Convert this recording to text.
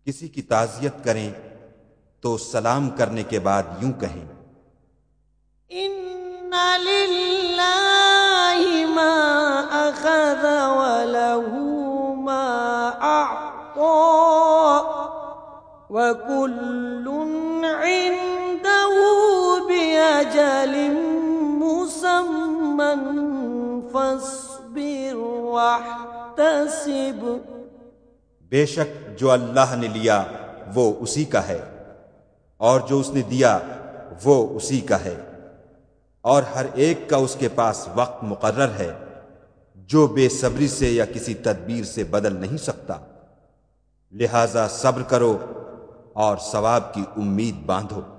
किसी की ताज़ियत करें तो सलाम करने के बाद यूं कहें, इन्ना लिल्लाहि मा अख़ज़ व लहू मा अअता व कुल्लुन इंदहू बिअजलिन मुसम्मन फस्बिर वहतसिब। बेशक जो अल्लाह ने लिया वो उसी का है और जो उसने दिया वो उसी का है, और हर एक का उसके पास वक्त मुकर्रर है जो बेसब्री से या किसी तदबीर से बदल नहीं सकता। लिहाजा सब्र करो और सवाब की उम्मीद बांधो।